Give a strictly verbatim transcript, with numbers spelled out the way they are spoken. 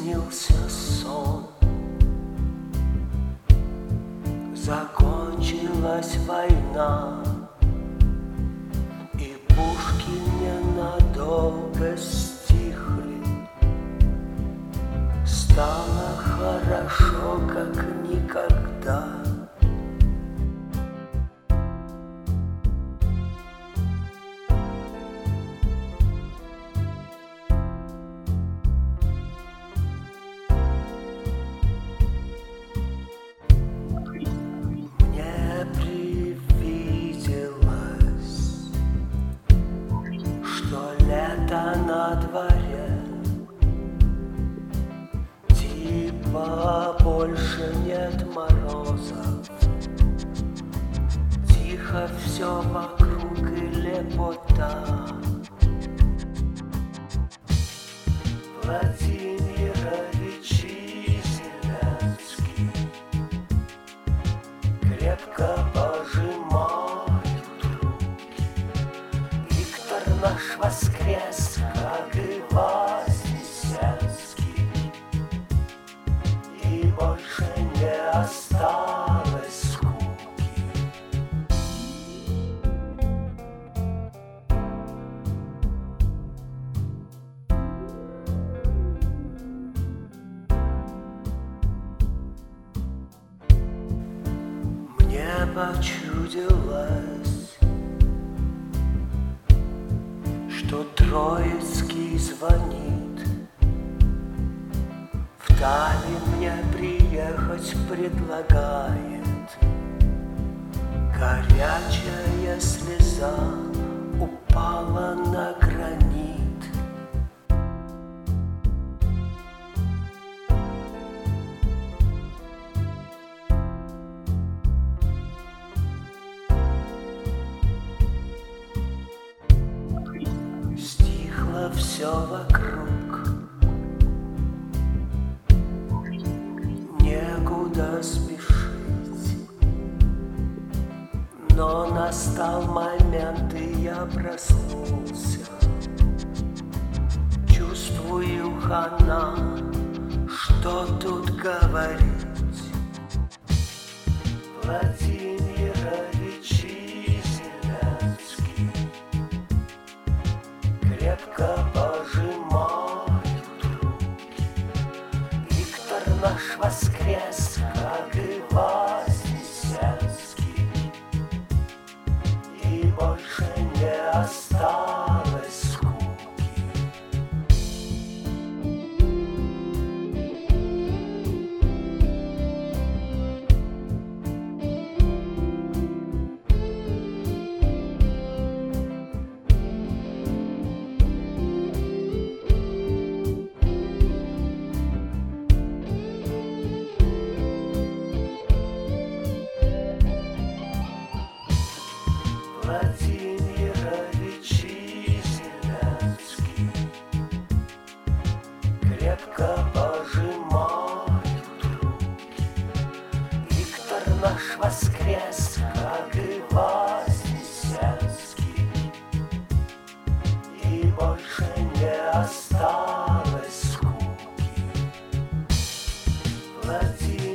снился сон. Закончилась война, и пушки ненадолго стихли. Стало хорошо, как никогда. Мне привиделось, что лето на дворе, типа больше нет морозов, тихо все вокруг и лепота. Владимирович Зеленский крепко пожимают руки. Виктор наш воскрес, как и Вознесенский, и больше не осталось скуки. Мне почудилось, что Троицкий звонит, в Таллин мне приехать предлагает. Горячая слеза упала на гранит. Стихло все вокруг, некуда спешить, но настал момент, и я проснулся. Чувствую, хана, что тут говорить. Владимирович Зеленский крепко пожимают руки. Виктор наш воскрес, как и Вознесенский, и больше не осталось скуки. Владимирович Зеленский крепко пожимают руки. Виктор наш воскрес, как и Вознесенский, и больше не осталось скуки. Владимирович